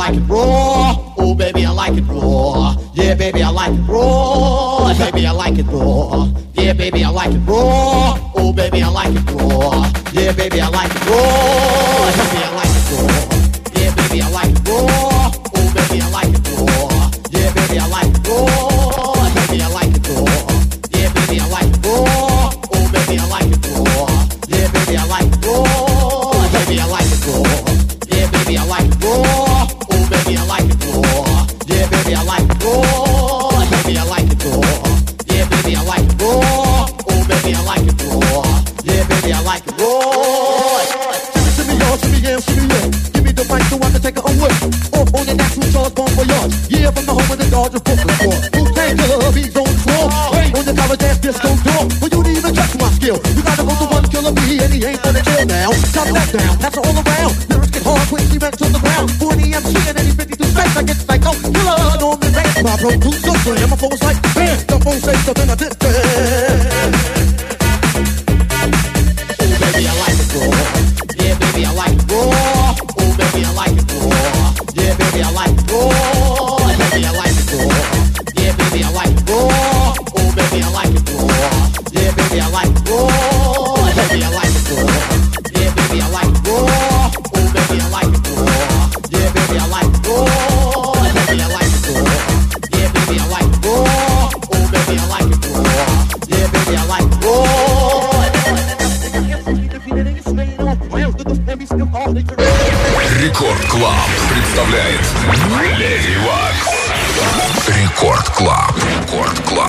like it raw. Oh, baby, I like it raw. Yeah, baby, I like it raw. Baby, I like it raw. Yeah, baby, I like it raw. Oh, baby, I like it raw. Yeah, baby, I like it raw. Baby, I like it raw. Yeah, baby, I like it raw. Oh, baby, I like it raw. Yeah, baby, I like it raw. Baby, I like it raw. Yeah, baby, I like it raw. Oh, baby, I like it raw. Yeah, baby, I like it raw. Baby, I like it raw. Yeah, baby, I like it raw. Oh, baby, I like it raw. Yeah, baby, I like it raw. Baby, I like it raw. Yeah, baby, I like it raw. Oh, baby, I like it raw. Yeah, baby, I like it raw. Shimmy, y'all, shimmy, yeah, shimmy, yeah. Give me the mic so I can take it away. Off on your natural charge, bomb for yards. Yeah, from the home of the Dodgers, Brooklyn Ford. Wu-Tang Killer, beats on the floor. Hey, on the college ass disco door. Well, you didn't even touch my skill. You gotta go to one killer me, and he ain't gonna chill now. Chop that down, that's all around. Lyrics get hard, quick, she went to the ground. 40 MC and any 52 states, I get psycho. Killer, Norman Bates, my producer, slam. My phone's like, bam, the phone says something I did. Baby, I like it raw. Yeah, baby, I like it raw. Oh, baby, I like it raw. Yeah, baby, I like it raw. Baby, I like it raw. Yeah, baby, I like it raw. Oh, baby, I like it raw. Yeah, baby, I like it raw. Baby, I like it raw. Yeah, baby, I like it raw. Oh, baby, I like it raw. Yeah, baby, I like it raw. Baby, I like it raw. Yeah, baby, I like it raw. Oh, baby, I like it raw. Yeah, baby, I like it raw. Рекорд Клаб представляет Леди Вакс. Рекорд Клаб. Рекорд Клаб.